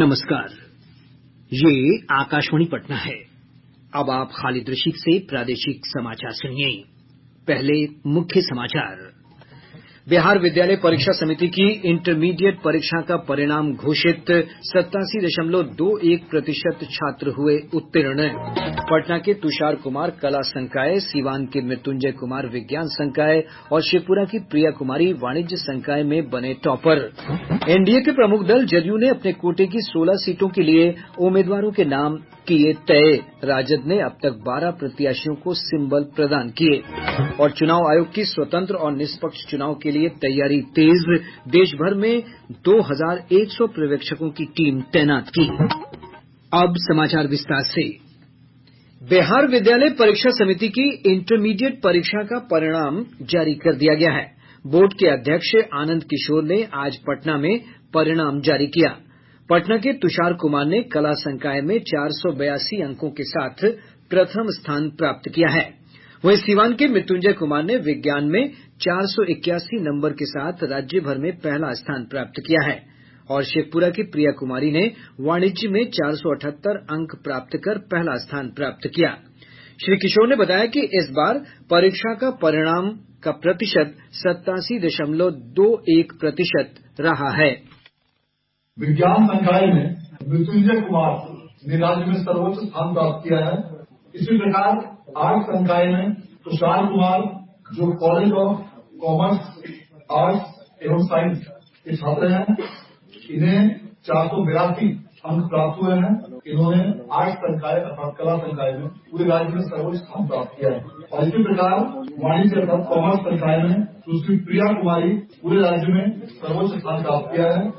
नमस्कार। ये आकाशवाणी पटना है। अब आप खालिद रशीद से प्रादेशिक समाचार सुनिए। पहले मुख्य समाचार। बिहार विद्यालय परीक्षा समिति की इंटरमीडिएट परीक्षा का परिणाम घोषित। 87.21% छात्र हुए उत्तीर्ण। पटना के तुषार कुमार कला संकाय, सीवान के मृत्युंजय कुमार विज्ञान संकाय और शेखपुरा की प्रिया कुमारी वाणिज्य संकाय में बने टॉपर। एनडीए के प्रमुख दल जदयू ने अपने कोटे की 16 सीटों के लिए उम्मीदवारों के नाम किए तय। राजद ने अब तक 12 प्रत्याशियों को सिंबल प्रदान किए। और चुनाव आयोग की स्वतंत्र और निष्पक्ष चुनाव के लिए तैयारी तेज। देश भर में 2100 पर्यवेक्षकों की टीम तैनात की। अब समाचार विस्तार से। बिहार विद्यालय परीक्षा समिति की इंटरमीडिएट परीक्षा का परिणाम जारी कर दिया गया है। बोर्ड के अध्यक्ष आनंद किशोर ने आज पटना में परिणाम जारी किया। पटना के तुषार कुमार ने कला संकाय में 482 अंकों के साथ प्रथम स्थान प्राप्त किया है। वहीं सीवान के मृत्युंजय कुमार ने विज्ञान में 481 नंबर के साथ राज्य भर में पहला स्थान प्राप्त किया है और शेखपुरा की प्रिया कुमारी ने वाणिज्य में 478 अंक प्राप्त कर पहला स्थान प्राप्त किया। श्री किशोर ने बताया कि इस बार परीक्षा का परिणाम का प्रतिशत 87.21% रहा है। विज्ञान संकाय में मृत्युंजय कुमार ने राज्य में सर्वोच्च स्थान प्राप्त किया है। इसी प्रकार आर्ट संकाय में तुषार कुमार जो कॉलेज ऑफ कॉमर्स, आर्ट्स एवं साइंस के छात्र हैं, इन्हें 482 अंक प्राप्त हुए हैं। इन्होंने आर्ट संकाय अर्थात कला संकाय में पूरे राज्य में सर्वोच्च स्थान प्राप्त किया है। और इसी प्रकार वाणिज्य अर्थात कॉमर्स संकाय में सुश्री प्रिया कुमारी पूरे राज्य में सर्वोच्च स्थान प्राप्त किया है।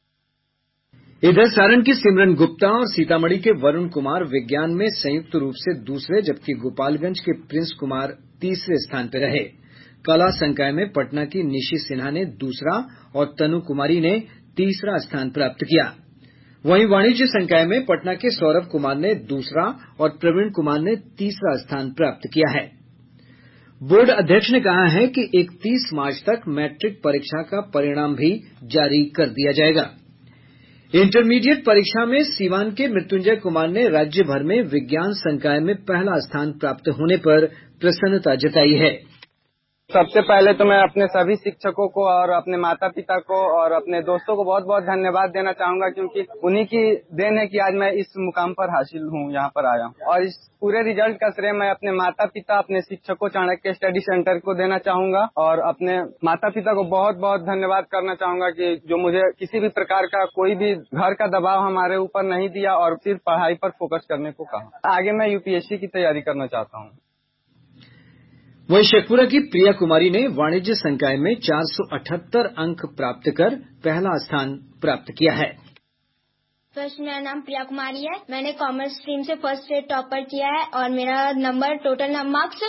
इधर सारण की सिमरन गुप्ता और सीतामढ़ी के वरुण कुमार विज्ञान में संयुक्त रूप से दूसरे, जबकि गोपालगंज के प्रिंस कुमार तीसरे स्थान पर रहे। कला संकाय में पटना की निशी सिन्हा ने दूसरा और तनु कुमारी ने तीसरा स्थान प्राप्त किया। वहीं वाणिज्य संकाय में पटना के सौरभ कुमार ने दूसरा और प्रवीण कुमार ने तीसरा स्थान प्राप्त किया है। बोर्ड अध्यक्ष ने कहा है कि 31 मार्च तक मैट्रिक परीक्षा का परिणाम भी जारी कर दिया जाएगा। इंटरमीडिएट परीक्षा में सीवान के मृत्युंजय कुमार ने राज्य भर में विज्ञान संकाय में पहला स्थान प्राप्त होने पर प्रसन्नता जताई है। सबसे पहले तो मैं अपने सभी शिक्षकों को और अपने माता पिता को और अपने दोस्तों को बहुत बहुत धन्यवाद देना चाहूंगा, क्योंकि उन्हीं की देन है कि आज मैं इस मुकाम पर हासिल हूँ, यहाँ पर आया हूँ। और इस पूरे रिजल्ट का श्रेय मैं अपने माता पिता, अपने शिक्षकों, चाणक्य स्टडी सेंटर को देना चाहूंगा और अपने माता पिता को बहुत बहुत धन्यवाद करना चाहूंगा कि जो मुझे किसी भी प्रकार का कोई भी घर का दबाव हमारे ऊपर नहीं दिया और सिर्फ पढ़ाई पर फोकस करने को कहा। आगे मैं यूपीएससी की तैयारी करना चाहता हूँ। वहीं शेखपुरा की प्रिया कुमारी ने वाणिज्य संकाय में 478 अंक प्राप्त कर पहला स्थान प्राप्त किया है। फर्स्ट मेरा नाम प्रिया कुमारी है। मैंने कॉमर्स स्ट्रीम से फर्स्ट स्टेट टॉपर किया है और मेरा नंबर टोटल मार्क्स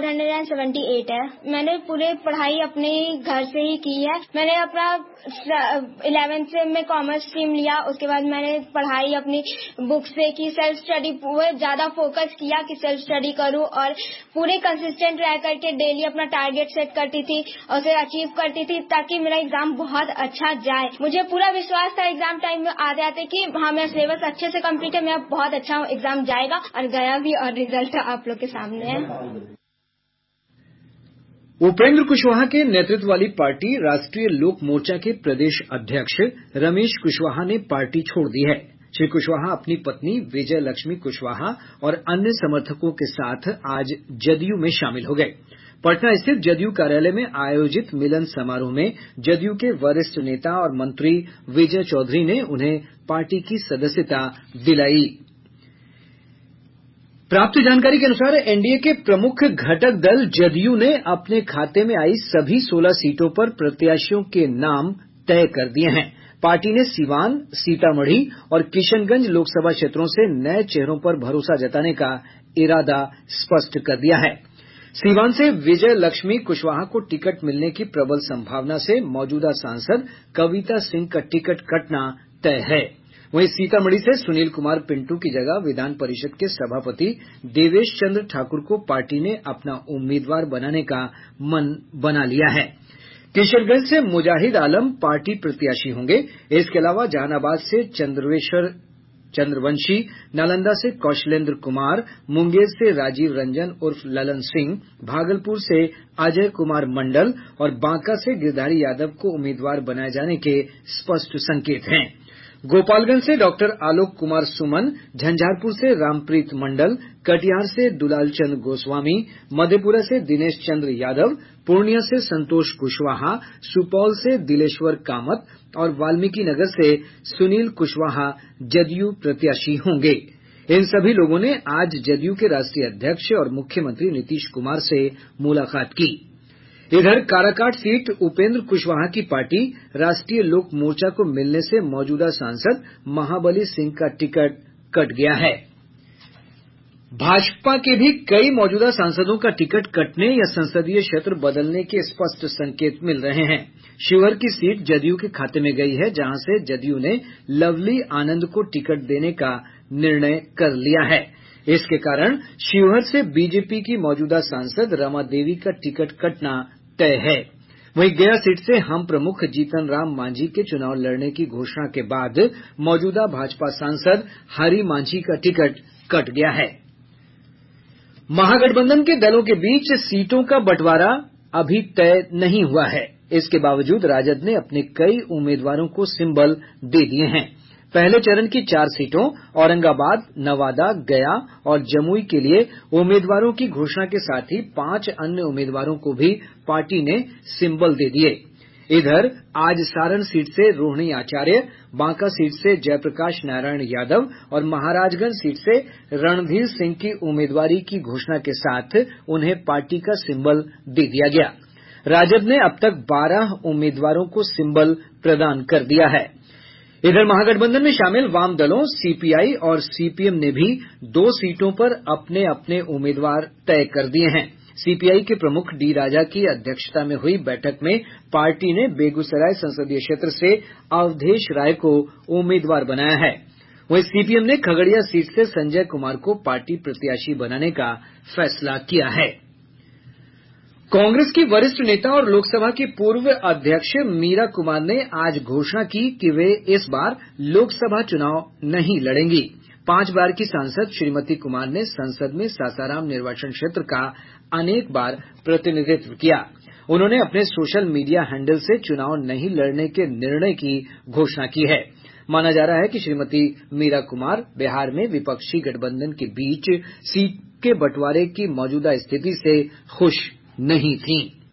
478 है। मैंने पूरे पढ़ाई अपने घर से ही की है। मैंने अपना 11th से मैं कॉमर्स स्ट्रीम लिया, उसके बाद मैंने पढ़ाई अपनी बुक से की। सेल्फ स्टडी ज्यादा फोकस किया कि सेल्फ स्टडी करूं और पूरे कंसिस्टेंट रह करके डेली अपना टारगेट सेट करती थी और उसे अचीव करती थी ताकि मेरा एग्जाम बहुत अच्छा जाए। मुझे पूरा विश्वास था एग्जाम टाइम में आ जाते कि हाँ मेरा सिलेबस अच्छे से कंप्लीट है, मेरा बहुत अच्छा एग्जाम जाएगा और गया भी और रिजल्ट आप लोग के सामने है। उपेंद्र कुशवाहा के नेतृत्व वाली पार्टी राष्ट्रीय लोक मोर्चा के प्रदेश अध्यक्ष रमेश कुशवाहा ने पार्टी छोड़ दी है। श्री कुशवाहा अपनी पत्नी विजय लक्ष्मी कुशवाहा और अन्य समर्थकों के साथ आज जदयू में शामिल हो गए। पटना स्थित जदयू कार्यालय में आयोजित मिलन समारोह में जदयू के वरिष्ठ नेता और मंत्री विजय चौधरी ने उन्हें पार्टी की सदस्यता दिलाई। प्राप्त जानकारी के अनुसार एनडीए के प्रमुख घटक दल जदयू ने अपने खाते में आई सभी 16 सीटों पर प्रत्याशियों के नाम तय कर दिए हैं। पार्टी ने सीवान, सीतामढ़ी और किशनगंज लोकसभा क्षेत्रों से नए चेहरों पर भरोसा जताने का इरादा स्पष्ट कर दिया है। सीवान से विजय लक्ष्मी कुशवाहा को टिकट मिलने की प्रबल संभावना से मौजूदा सांसद कविता सिंह का टिकट कटना तय है। वहीं सीतामढ़ी से सुनील कुमार पिंटू की जगह विधान परिषद के सभापति देवेश चंद्र ठाकुर को पार्टी ने अपना उम्मीदवार बनाने का मन बना लिया है। किशनगंज से मुजाहिद आलम पार्टी प्रत्याशी होंगे। इसके अलावा जहानाबाद से चंद्रवेश्वर चंद्रवंशी, नालंदा से कौशलेंद्र कुमार, मुंगेर से राजीव रंजन उर्फ ललन सिंह, भागलपुर से अजय कुमार मंडल और बांका से गिरधारी यादव को उम्मीदवार बनाए जाने के स्पष्ट संकेत हैं। गोपालगंज से डॉक्टर आलोक कुमार सुमन, झंझारपुर से रामप्रीत मंडल, कटिहार से दुलालचंद गोस्वामी, मधेपुरा से दिनेश चंद्र यादव, पूर्णिया से संतोष कुशवाहा, सुपौल से दिलेश्वर कामत और वाल्मीकिनगर से सुनील कुशवाहा जदयू प्रत्याशी होंगे। इन सभी लोगों ने आज जदयू के राष्ट्रीय अध्यक्ष और मुख्यमंत्री नीतीश कुमार से मुलाकात की। इधर काराकाट सीट उपेंद्र कुशवाहा की पार्टी राष्ट्रीय लोक मोर्चा को मिलने से मौजूदा सांसद महाबली सिंह का टिकट कट गया है। भाजपा के भी कई मौजूदा सांसदों का टिकट कटने या संसदीय क्षेत्र बदलने के स्पष्ट संकेत मिल रहे हैं। शिवहर की सीट जदयू के खाते में गई है, जहां से जदयू ने लवली आनंद को टिकट देने का निर्णय कर लिया है। इसके कारण शिवहर से बीजेपी की मौजूदा सांसद रमा देवी का टिकट कटना तय है। वहीं गया सीट से हम प्रमुख जीतन राम मांझी के चुनाव लड़ने की घोषणा के बाद मौजूदा भाजपा सांसद हरि मांझी का टिकट कट गया है। महागठबंधन के दलों के बीच सीटों का बंटवारा अभी तय नहीं हुआ है। इसके बावजूद राजद ने अपने कई उम्मीदवारों को सिंबल दे दिए हैं। पहले चरण की 4 सीटों औरंगाबाद, नवादा, गया और जमुई के लिए उम्मीदवारों की घोषणा के साथ ही 5 अन्य उम्मीदवारों को भी पार्टी ने सिंबल दे दिए। इधर आज सारण सीट से रोहिणी आचार्य, बांका सीट से जयप्रकाश नारायण यादव और महाराजगंज सीट से रणधीर सिंह की उम्मीदवारी की घोषणा के साथ उन्हें पार्टी का सिंबल दे दिया गया। राजद ने अब तक 12 उम्मीदवारों को सिंबल प्रदान कर दिया है। इधर महागठबंधन में शामिल वाम दलों सीपीआई और सीपीएम ने भी 2 सीटों पर अपने अपने उम्मीदवार तय कर दिए हैं। सीपीआई के प्रमुख डी राजा की अध्यक्षता में हुई बैठक में पार्टी ने बेगूसराय संसदीय क्षेत्र से अवधेश राय को उम्मीदवार बनाया है। वहीं सीपीएम ने खगड़िया सीट से संजय कुमार को पार्टी प्रत्याशी बनाने का फैसला किया है। कांग्रेस की वरिष्ठ नेता और लोकसभा की पूर्व अध्यक्ष मीरा कुमार ने आज घोषणा की कि वे इस बार लोकसभा चुनाव नहीं लड़ेंगी। 5 बार की सांसद श्रीमती कुमार ने संसद में सासाराम निर्वाचन क्षेत्र का अनेक बार प्रतिनिधित्व किया। उन्होंने अपने सोशल मीडिया हैंडल से चुनाव नहीं लड़ने के निर्णय की घोषणा की है। माना जा रहा है कि श्रीमती मीरा कुमार बिहार में विपक्षी गठबंधन के बीच सीट के बंटवारे की मौजूदा स्थिति से खुश नहीं थी।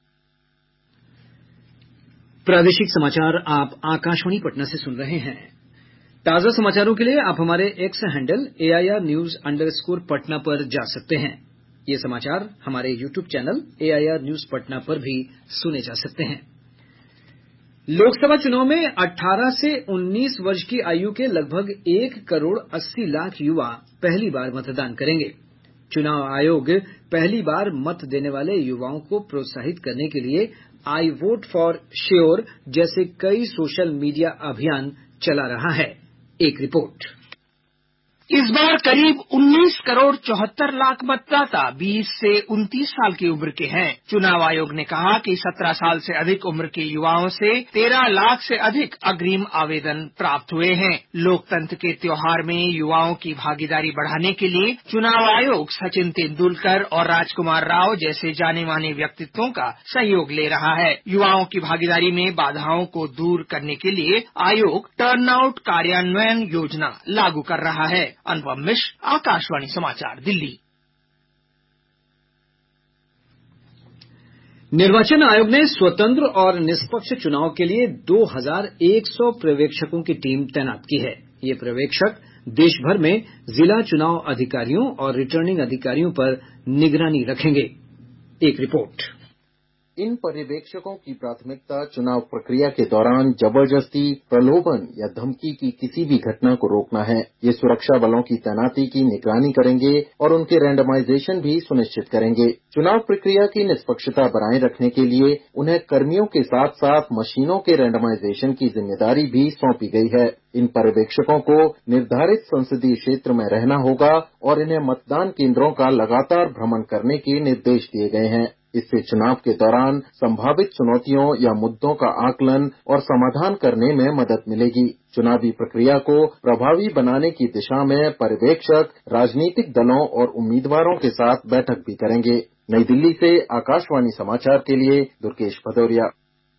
प्रादेशिक समाचार आप आकाशवाणी पटना से सुन रहे हैं। ताजा समाचारों के लिए आप हमारे एक्स हैंडल AIR_News_ पटना पर जा सकते हैं। ये समाचार हमारे YouTube channel AIR News Patna पर भी सुने जा सकते हैं। लोकसभा चुनाव में 18 से 19 वर्ष की आयु के लगभग 1 करोड़ 80 लाख युवा पहली बार मतदान करेंगे। चुनाव आयोग पहली बार मत देने वाले युवाओं को प्रोत्साहित करने के लिए आई वोट फॉर श्योर जैसे कई सोशल मीडिया अभियान चला रहा है। एक रिपोर्ट। इस बार करीब 19 करोड़ 74 लाख मतदाता 20 से 29 साल की उम्र के हैं। चुनाव आयोग ने कहा कि 17 साल से अधिक उम्र के युवाओं से 13 लाख से अधिक अग्रिम आवेदन प्राप्त हुए हैं। लोकतंत्र के त्योहार में युवाओं की भागीदारी बढ़ाने के लिए चुनाव आयोग सचिन तेंदुलकर और राजकुमार राव जैसे जाने माने व्यक्तित्वों का सहयोग ले रहा है। युवाओं की भागीदारी में बाधाओं को दूर करने के लिए आयोग टर्नआउट कार्यान्वयन योजना लागू कर रहा है। अनुपम मिश्र, आकाशवाणी समाचार, दिल्ली। निर्वाचन आयोग ने स्वतंत्र और निष्पक्ष चुनाव के लिए 2100 पर्यवेक्षकों की टीम तैनात की है। ये पर्यवेक्षक देश भर में जिला चुनाव अधिकारियों और रिटर्निंग अधिकारियों पर निगरानी रखेंगे। एक रिपोर्ट। इन पर्यवेक्षकों की प्राथमिकता चुनाव प्रक्रिया के दौरान जबरदस्ती, प्रलोभन या धमकी की किसी भी घटना को रोकना है। ये सुरक्षा बलों की तैनाती की निगरानी करेंगे और उनके रैंडमाइजेशन भी सुनिश्चित करेंगे। चुनाव प्रक्रिया की निष्पक्षता बनाए रखने के लिए उन्हें कर्मियों के साथ साथ मशीनों के रैंडमाइजेशन की जिम्मेदारी भी सौंपी गई है। इन पर्यवेक्षकों को निर्धारित संसदीय क्षेत्र में रहना होगा और इन्हें मतदान केंद्रों का लगातार भ्रमण करने के निर्देश दिए गए हैं। इससे चुनाव के दौरान संभावित चुनौतियों या मुद्दों का आकलन और समाधान करने में मदद मिलेगी। चुनावी प्रक्रिया को प्रभावी बनाने की दिशा में पर्यवेक्षक राजनीतिक दलों और उम्मीदवारों के साथ बैठक भी करेंगे। नई दिल्ली से आकाशवाणी समाचार के लिए दुर्गेश भदौरिया।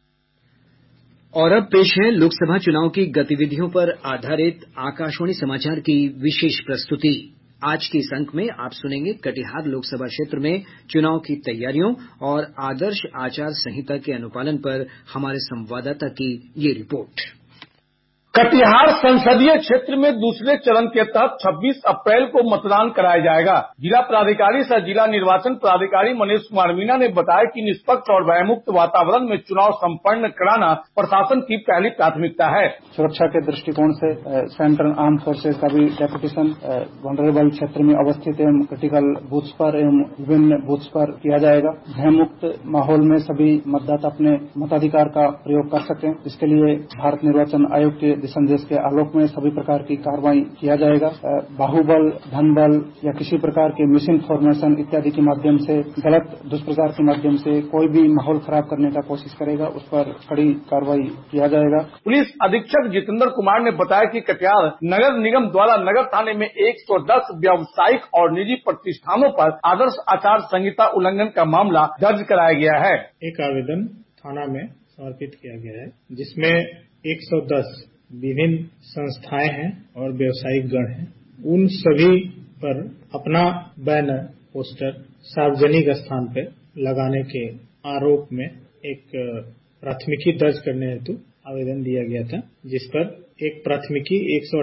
और अब पेश है लोकसभा चुनाव की गतिविधियों पर आधारित आकाशवाणी समाचार की विशेष प्रस्तुति। आज के इस अंक में आप सुनेंगे कटिहार लोकसभा क्षेत्र में चुनाव की तैयारियों और आदर्श आचार संहिता के अनुपालन पर हमारे संवाददाता की ये रिपोर्ट। कटिहार संसदीय क्षेत्र में दूसरे चरण के तहत 26 अप्रैल को मतदान कराया जाएगा। जिला प्राधिकारी सह जिला निर्वाचन प्राधिकारी मनीष कुमार मीणा ने बताया कि निष्पक्ष और भयमुक्त वातावरण में चुनाव संपन्न कराना प्रशासन की पहली प्राथमिकता है। सुरक्षा के दृष्टिकोण से सेंट्रल आर्म फोर्सेज का भी डेपुटेशन वनरेबल क्षेत्र में अवस्थित एवं क्रिटिकल बूथ्स पर एवं विभिन्न बूथ्स पर किया जाएगा। भयमुक्त माहौल में सभी मतदाता अपने मताधिकार का प्रयोग कर सकें, इसके लिए भारत निर्वाचन आयोग के संदेश के आलोक में सभी प्रकार की कार्रवाई किया जाएगा। बाहुबल, धनबल या किसी प्रकार के मिस इन्फॉर्मेशन इत्यादि के माध्यम से, गलत दुष्प्रचार के माध्यम से कोई भी माहौल खराब करने का कोशिश करेगा, उस पर कड़ी कार्रवाई किया जाएगा। पुलिस अधीक्षक जितेंद्र कुमार ने बताया कि कटिहार नगर निगम द्वारा नगर थाने में 110 व्यावसायिक और निजी प्रतिष्ठानों पर आदर्श आचार संहिता उल्लंघन का मामला दर्ज कराया गया है। एक आवेदन थाना में समर्पित किया गया है, जिसमें 110 विभिन्न संस्थाएं हैं और व्यावसायिक गण हैं। उन सभी पर अपना बैनर, पोस्टर सार्वजनिक स्थान पर लगाने के आरोप में एक प्राथमिकी दर्ज करने हेतु आवेदन दिया गया था, जिस पर एक प्राथमिकी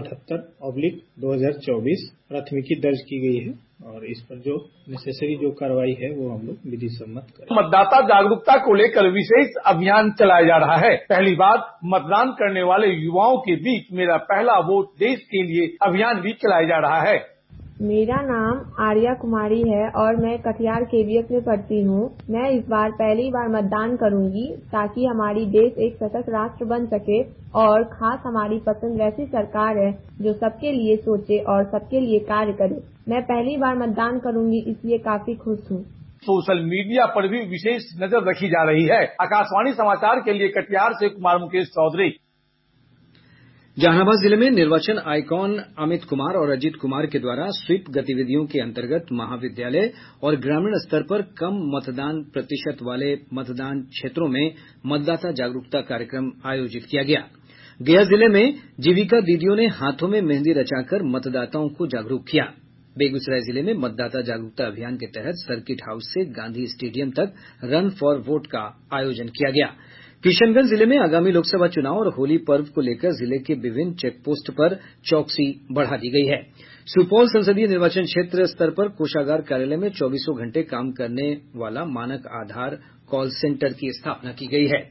178/2024 प्राथमिकी दर्ज की गई है और इस पर जो नेसेसरी जो कार्रवाई है वो हम लोग विधि सम्मत करें। मतदाता जागरूकता को लेकर विशेष अभियान चलाया जा रहा है। पहली बार मतदान करने वाले युवाओं के बीच मेरा पहला वोट देश के लिए अभियान भी चलाया जा रहा है। मेरा नाम आर्या कुमारी है और मैं कटिहार केवीएस में पढ़ती हूँ। मैं इस बार पहली बार मतदान करूँगी ताकि हमारी देश एक सशक्त राष्ट्र बन सके और खास हमारी पसंद वैसी सरकार है जो सबके लिए सोचे और सबके लिए कार्य करे। मैं पहली बार मतदान करूँगी, इसलिए काफी खुश हूँ। सोशल मीडिया पर भी विशेष नजर रखी जा रही है। आकाशवाणी समाचार के लिए कटिहार से कुमार मुकेश चौधरी। जहानाबाद जिले में निर्वाचन आइकॉन अमित कुमार और अजीत कुमार के द्वारा स्वीप गतिविधियों के अंतर्गत महाविद्यालय और ग्रामीण स्तर पर कम मतदान प्रतिशत वाले मतदान क्षेत्रों में मतदाता जागरूकता कार्यक्रम आयोजित किया गया। गया जिले में जीविका दीदियों ने हाथों में मेहंदी रचाकर मतदाताओं को जागरूक किया। बेगूसराय जिले में मतदाता जागरूकता अभियान के तहत सर्किट हाउस से गांधी स्टेडियम तक रन फॉर वोट का आयोजन किया गया। किशनगंज जिले में आगामी लोकसभा चुनाव और होली पर्व को लेकर जिले के विभिन्न चेकपोस्ट पर चौकसी बढ़ा दी गई है। सुपौल संसदीय निर्वाचन क्षेत्र स्तर पर कोषागार कार्यालय में 24 घंटे काम करने वाला मानक आधार कॉल सेंटर की स्थापना की गई है।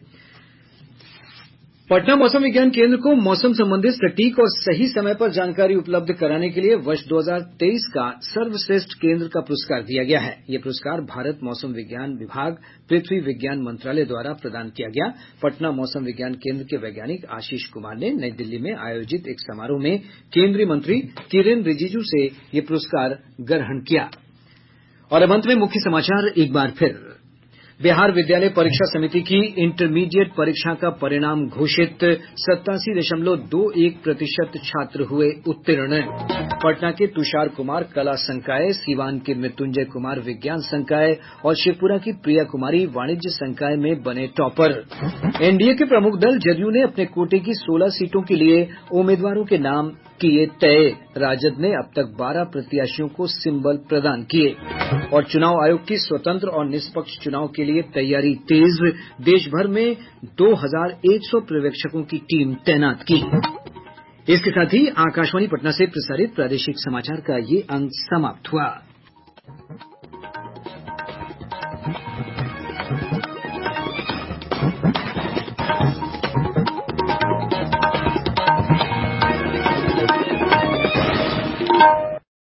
पटना मौसम विज्ञान केंद्र को मौसम संबंधी सटीक और सही समय पर जानकारी उपलब्ध कराने के लिए वर्ष 2023 का सर्वश्रेष्ठ केंद्र का पुरस्कार दिया गया है। यह पुरस्कार भारत मौसम विज्ञान विभाग, पृथ्वी विज्ञान मंत्रालय द्वारा प्रदान किया गया। पटना मौसम विज्ञान केंद्र के वैज्ञानिक आशीष कुमार ने नई दिल्ली में आयोजित एक समारोह में केंद्रीय मंत्री किरेन रिजिजू से यह पुरस्कार ग्रहण किया। और अब अंत में मुख्य समाचार एक बार फिर। बिहार विद्यालय परीक्षा समिति की इंटरमीडिएट परीक्षा का परिणाम घोषित। 87.21% छात्र हुए उत्तीर्ण। पटना के तुषार कुमार कला संकाय, सीवान के मृत्युंजय कुमार विज्ञान संकाय और शेखपुरा की प्रिया कुमारी वाणिज्य संकाय में बने टॉपर। एनडीए के प्रमुख दल जदयू ने अपने कोटे की 16 सीटों के लिए उम्मीदवारों के नाम किए तय। राजद ने अब तक 12 प्रत्याशियों को सिंबल प्रदान किए। और चुनाव आयोग की स्वतंत्र और निष्पक्ष चुनाव के लिए तैयारी तेज। देश भर में 2100 पर्यवेक्षकों की टीम तैनात की। इसके साथ ही आकाशवाणी पटना से प्रसारित प्रादेशिक समाचार का ये अंक समाप्त हुआ।